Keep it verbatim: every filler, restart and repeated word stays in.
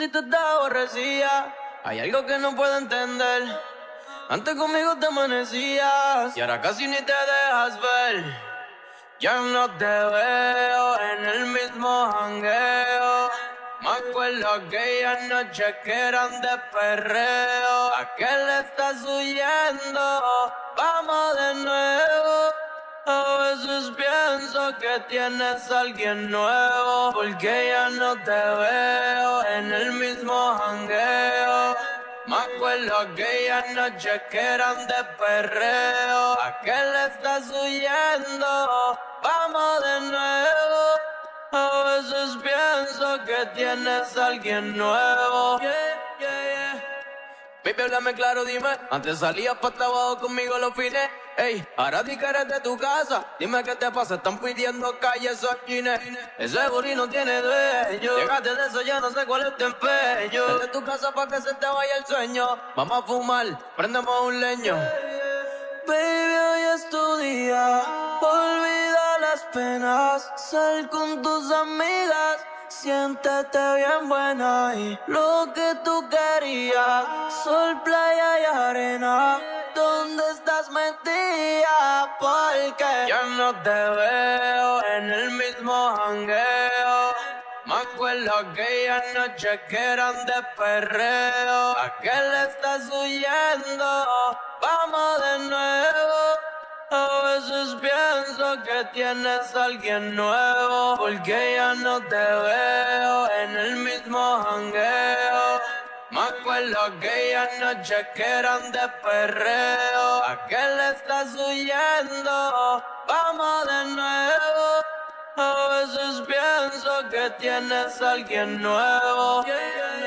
Si tú estás aborrecida, hay algo que no puedo entender. Antes conmigo te amanecías y ahora casi ni te dejas ver. Ya no te veo en el mismo jangueo. Me acuerdo aquella noche que eran de perreo. ¿A qué le estás huyendo? Vamos de nuevo. A veces pienso que tienes a alguien nuevo, porque ya no te veo en el mismo jangueo. Me acuerdo aquella noche que eran de perreo. ¿A qué le estás huyendo? Vamos de nuevo. A veces pienso que tienes a alguien nuevo. Yeah, yeah, yeah. Baby, háblame claro, dime. Antes salías pa' abajo conmigo los fines. Ey, ahora di que eres de tu casa. Dime qué te pasa, están pidiendo calle esos chines. Ese booty no tiene dueño. Llegaste de eso, ya no sé cuál es tu empeño. Sal de tu casa pa' que se te vaya el sueño. Vamos a fumar, prendemos un leño. Baby, hoy es tu día. Olvida las penas. Sal con tus amigas. Siéntete bien buena y lo que tú querías. Sol, playa y arena. ¿Dónde estás metida? Porque ya no te veo en el mismo jangueo. Me acuerdo aquella noche que eran de perreo. ¿A qué le estás huyendo? Vamos de nuevo. A veces pienso que tienes a alguien nuevo, porque ya no te veo en el mismo jangueo. Me acuerdo aquella noche que eran de perreo. ¿A qué le estás huyendo? Vamos de nuevo. A veces pienso que tienes a alguien nuevo. Yeah, yeah, yeah.